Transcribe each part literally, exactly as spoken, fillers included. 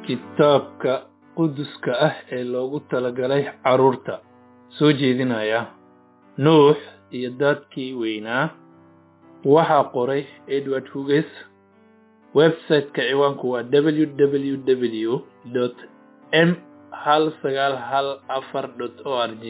kitaabka quduska ah ee loogu talagalay carruurta. Soo jeedinaya Nuux iyo dadkii weynaa. Waxaa qoray Edward Hughes. Website-ka ciwaanku waa w w w dot m hal sagaal hal afar dot org.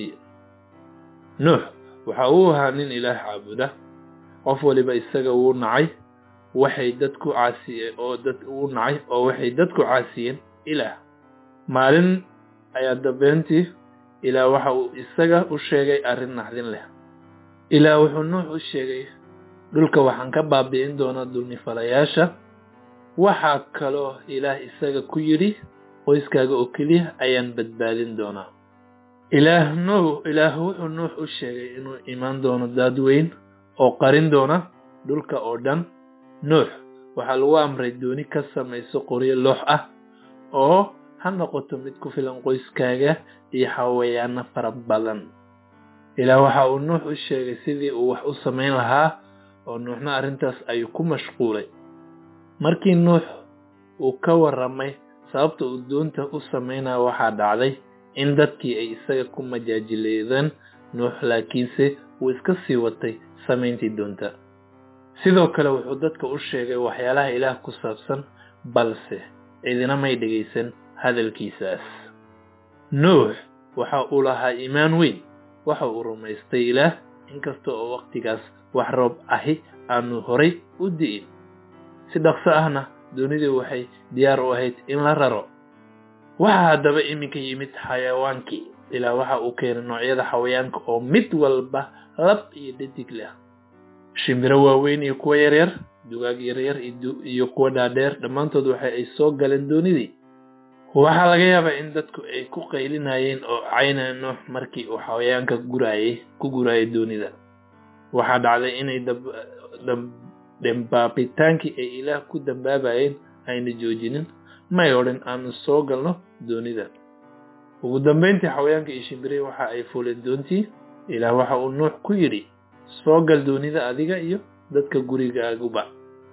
Nuux waxa uu ahaa nin Ilaah caabuda. Qof waliba isaga wuu nacay waxay dadku caasiyeen oo dad uu nacay oo waxay dadku caasiyeen Ilaah. Maalin ayaa dabeyntii Ilaah waxa uu isaga u sheegay arrin naxdin leh. Ilaah wuxuu Nuux u sheegay, dhulka waxaan ka baabi'in doonaa dulmifalayaasha. Waxa kaloo Ilaah isaga ku yidhi, qoyskaaga oo keliya ayaan badbaadin doonaa. Ilaah Nuux Ilaah wuxuu Nuux u sheegay inuu imaan doono dad weyn oo qarin doona dhulka oo dhan. Nuux waxa lagu amray dooni ka samayso qoryo loox ah oo ha noqoto mid ku filan qoyskaaga iyo xawayaana fara badan. Ilaah waxa uu Nuux u sheegay sidii uu wax u samayn lahaa oo Nuuxna arrintaas ayuu ku mashquulay. Markii Nuux uu ka warramay sababta uu doonta u samaynayo, waxaa dhacday in dadkii ay isaga ku majaajileedeen Nuux, laakiinse uu iska sii watay samayntii doonta. Sidoo kale wuxuu dadka u sheegay waxyaalaha Ilaah ku saabsan, balse cidina may dhegaysan hadalkiisaas. Nuux waxa uu lahaa iimaan weyn. Waxa uu rumaystay Ilaah inkasta oo waqtigaas wax roob ahi aanu horay u di'in. Si dhaqso ahna doonidii waxay diyaar u ahayd in la raro. Waxa haddaba iminka yimid xayawaankii. Ilaah waxa uu keenay noocyada xayawaanka oo mid walba lab iyo dhadig leh. Shimbiro waaweyn iyo kuwa yaryar, dugaag yaryar iyo kuwa dhaadheer, dhammaantood waxa ay soo galeen doonidii. Waxaa laga yaabaa in dadku ay ku qaylinayeen oo caynayeen Nuux markii uu xayawaanka gurayay ku gurayay doonida. Waxaa dhacday inay dambaabitaankii ay Ilaah ku dambaabayeen ayna joojinin, may odhan aanu soo galno doonida. Ugu dambeyntii xayawaanka iyo shimbirihii waxa ay fuuleen doontii. Ilaah waxa uu Nuux ku yidhi, soo gal doonida adiga iyo dadka gurigaaguba.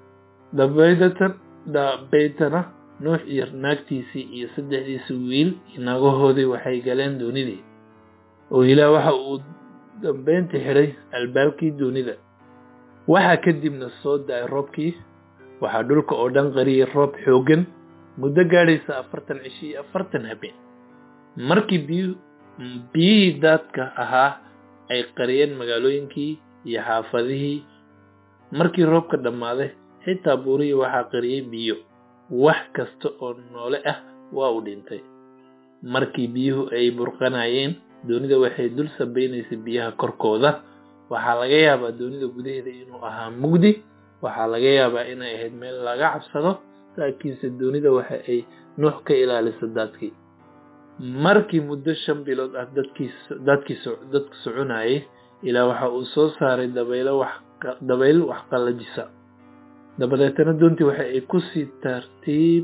Dabeetana Nuux iyo naagtiisii iyo saddexdiisii wiil iyo naagahoodii waxay galeen doonidii. Oo Ilaah waxa uu dambeyntii xidhay albaabkii doonida. Waxa kadibna soo da'ay roobkii. Waxaa dhulka oo dhan qariyay roob xooggan muddo gaadhaysa afartan cisho iyo afartan habeen. Markii biyihii daadka ahaa ay qariyeen magaalooyinkii iyo xaafadihii, markii roobka dhammaaday, xitaa buurihii waxaa qariyay biyo. Wax kasta oo noole ah waa u dhintay. Markii biyuhu ay burqanayeen, doonida waxay dul sabaynaysay biyaha korkooda. Waxaa laga yaabaa doonida gudaheeda inuu ahaa mugdi. Waxaa laga yaabaa inay ahayd meel laga cabsado, laakiinse doonida waxa ay Nuux ka ilaalisay dadkii. Markii muddo shan bilood ah dadkii dadkii dadku soconayay, Ilaah waxa uu soo saaray dabaylo wax dabayl wax qalajisa. Dabadeetana doontii waxa ay ku si tartiib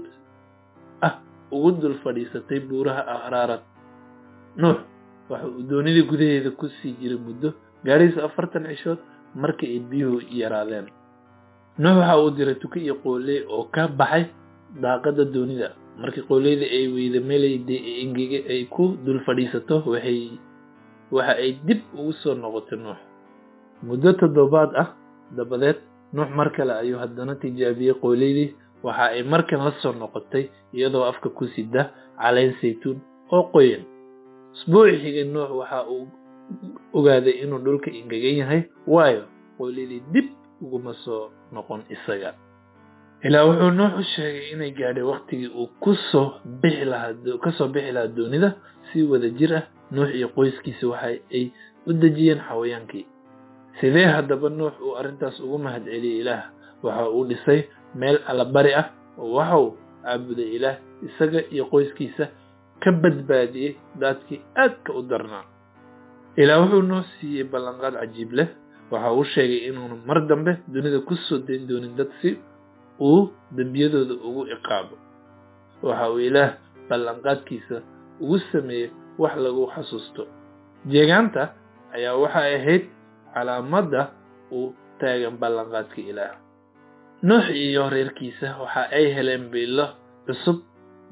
ah ugu dul fadhiisatay buuraha Ararat. Nuux waxa uu doonidii gudaheeda ku sii jiray muddo gaaraysa afartan cishood. Markii ay biyuhu yaraadeen, Nuux waxa uu diray tuka iyo qooley oo ka baxay daaqada doonida. Markii qooleyda ay weyda meelaydii ingege ay ku dul fadhiisato, waxay waxa ay dib ugu soo noqotay Nuux. Muddo toddobaad ah dabadeed, Nuux mar kale ayuu haddana tijaabiyey qooleydii. Waxa ay markan la soo noqotay iyadoo afka ku sida caleen saytuun oo qoyan. Usbuucii xigay Nuux waxa uu ogaaday inuu dhulka engegan yahay, waayo qooleydii dib uguma soo noqon isaga. Ilaah wuxuu Nuux u sheegay inay gaadhay waqtigii uu ku soo bixi lahaa ka soo bixi lahaa doonida si wada jir ah. Nuux iyo qoyskiisa waxa ay u dejiyeen xayawaankii. Sidee haddaba Nuux uu arrintaas ugu mahadceliyay Ilaah? Waxa uu dhisay meel allabari ah oo waxa uu caabuday Ilaah isaga iyo qoyskiisa ka badbaadiyay dadkii aadka u darnaa. Ilaah wuxuu Nuux siiyey ballanqaad cajiib leh. Waxa uu sheegay inuu mar dambe doonida ku soo deyn doonin dad si uu dambiyadooda ugu ciqaabo. Waxa uu Ilaah ballanqaadkiisa ugu sameeyay wax lagu xasuusto. Jeegaanta ayaa waxa ay ahayd calaamadda uu taagan ballanqaadka Ilaah. Nuux iyo reerkiisa waxa ay heleen bilo cusub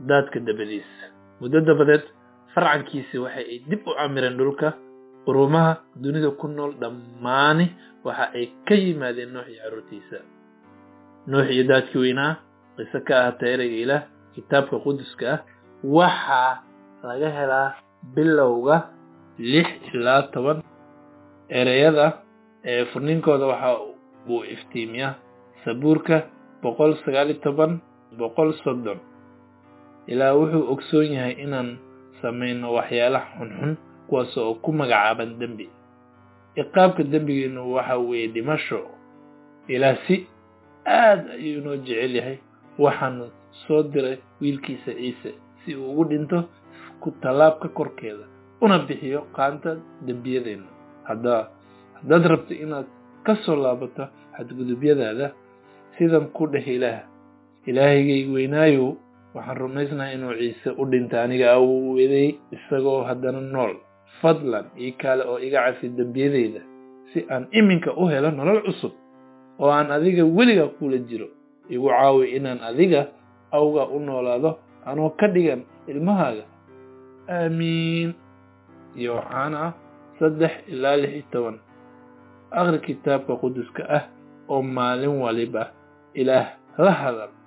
daadka dabadiis muddo dabadeed farcankiisi waxay ay dib u camireen dhulka qurumaha dunida ku nool dhammaani waxa ay ka yimaadeen Nuux iyo carruurtiisa Nuux iyo daadkii weynaa qiso ka ah ereyga Ilaah kitaabka quduska ah waxaa laga helaa bilowga lix ilaa toban ereyada ee furniinkooda waxa uu iftiimiyaa sabuurka boqol sagaal iyo toban boqol soddon ilaa wuxuu ogsoon yahay inaan samayno waxyaalaha xunxun kuwaas oo ku magacaaban dambi iqaabka dambigeenu waxa weeye dhimasho ilaa si aad ayuu noo jecel yahay waxaanu soo diray wiilkiisa Ciise si uu ugu dhinto ku talaabka korkeeda una bixiyo qaanta dambiyadeena hadda haddaad rabto inaad ka soo laabato xadgudubyadaada sidan ku dheh Ilaah Ilaahigay weynaayo waxaan rumaysnahay inuu Ciise u dhintay aniga awgeeday isagoo haddana nool fadlan ii kale oo iga cafi dambiyadeyda si aan iminka u helo nolol cusub oo aan adiga weliga kula jiro igu caawi inaan adiga awga u noolaado anoo ka dhigan ilmahaaga aamiin Yooxana saddex ilaa lix iyo toban akhri kitaabka quduska ah oo maalin waliba Ilaah la hadal